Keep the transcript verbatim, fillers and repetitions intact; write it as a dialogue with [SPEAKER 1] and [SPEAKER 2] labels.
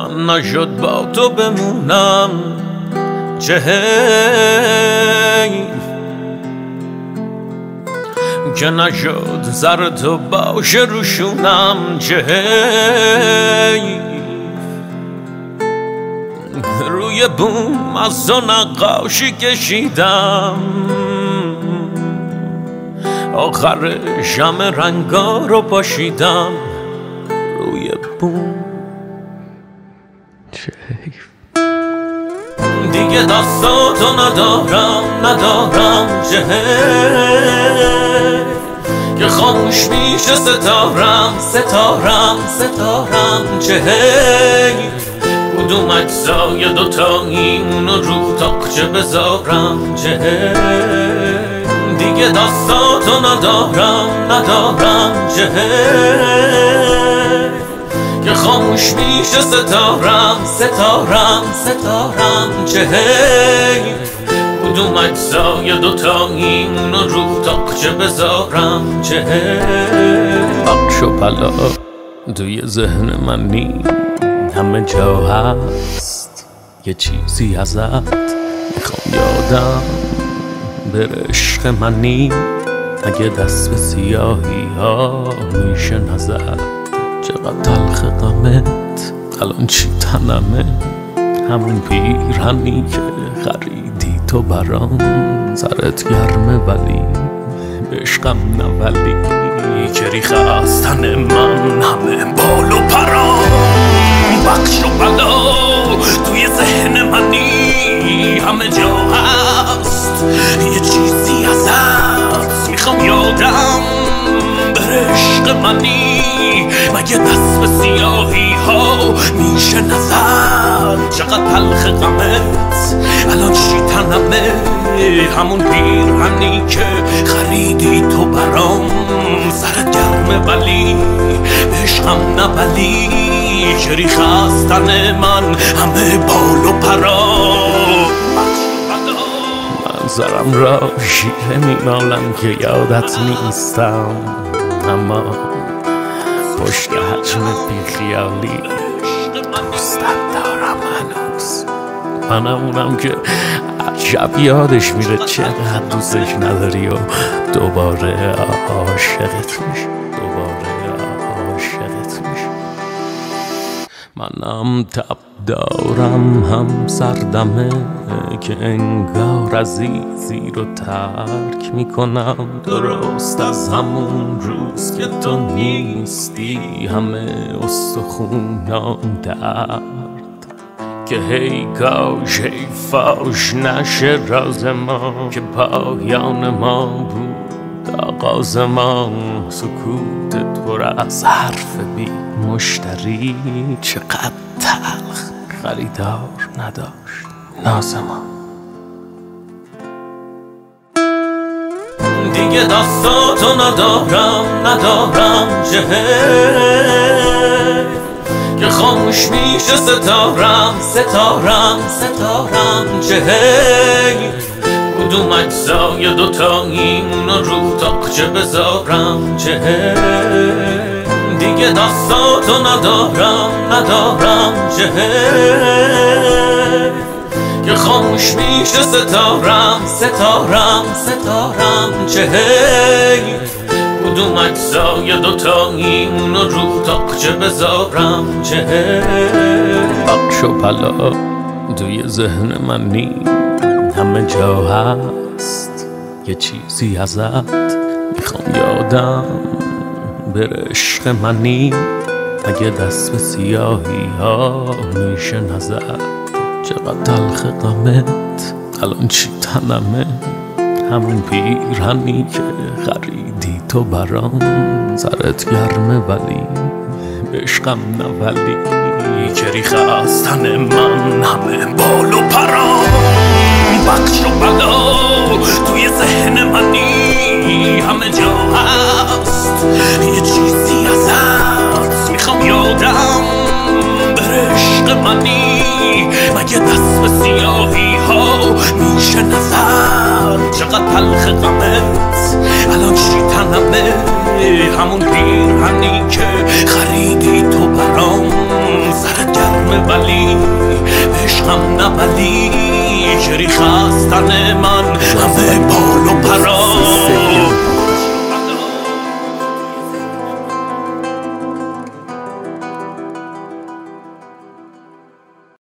[SPEAKER 1] من نشد با تو بمونم چه حیف که نشد زر تو باشه روشونم چه حیف روی بوم از تو نقاشی کشیدم آخر شم رنگا رو پاشیدم روی بوم چه حیف دیگه دستاتو ندارم ندارم چه حیف که خاموش میشه ستارم ستارم ستارم چه حیف کدوم اجزای دوتایی اونو رو تاقچه بذارم چه حیف دیگه دستاتو ندارم ندارم چه حیف که خاموش میشه ستارم ستارم ستارم چه حیف کدوم اجزای دوتایی اونو رو تاقچه بذارم چه حیف بخش و بلا توی ذهن من نی همه جا هست یه چیزی ازت میخوام یادم بره عشق منی اگه دست به سیاهی ها میشه نظر چقدر تلخ غمت الان چی تنمه همون پیرهنی که خریدی تو برام سرت گرمه ولی به عشقم نه ولی که ریخه از تن من همه بال و پرام بخش و بلا توی ذهن منی همه جا هست یه چیزی ازت میخوام یادم بره عشق منی مگه دست به سیاهی ها میشه نظر چقدر تلخ غمت الان چی تنمه همون پیرهنی که خریدی تو برام سرت گرمه ولی به عشقم نه ولی که ریخه از تن من همه بال و پرا منظرم را شیره میمالم که یادت نیستم اما پشت حجم بیخیالی دوستت دارم هنوز منم اونم که عجب یادش میره چقدر دوستش نداری و دوباره عاشقت میشه دوباره عاشقت میشه منم تب دارم هم سردمه که انگار عزیزی رو ترک میکنم درست از همون روز که تو نیستی همه استخونام درد که هی کاش هی فاش نشه راز ما که پایان ما بود آغاز ما سکوتت پر از حرف بی مشتری چقدر تلخ خریدار نداشت ناز ما دیگه دستاتو ندارم ندارم چه حیف که خاموش میشه ستارم ستارم ستارم چه حیف کدوم اجزای دوتایی اونو رو تاقچه بذارم چه حیف دیگه دستاتو ندارم ندارم چه حیف که خاموش میشه ستارم ستارم ستارم چه حیف کدوم اجزای دوتایی اونو رو تاقچه بذارم چه حیف بخش و بلا توی ذهن من نی همه جا هست یه چیزی ازت میخوام یادم بره عشق منی اگه دست به سیاهی ها میشه نظر چقدر تلخ غمت الان چی تنمه همون پیرهنی که خریدی تو برام سرت گرمه ولی به عشقم نه ولی که ریخه از تن من همه بال و پرام بخش و بلا توی ذهن منی همه جا هست یه چیزی ازت میخوام یادم بره عشق منی مگه دست به سیاهی ها میشه نظر چقدر تلخ غمت الان چی تنمه همون پیرهنی که خریدی تو برام سرت گرمه ولی هم نبلی که ریخ از تن من همه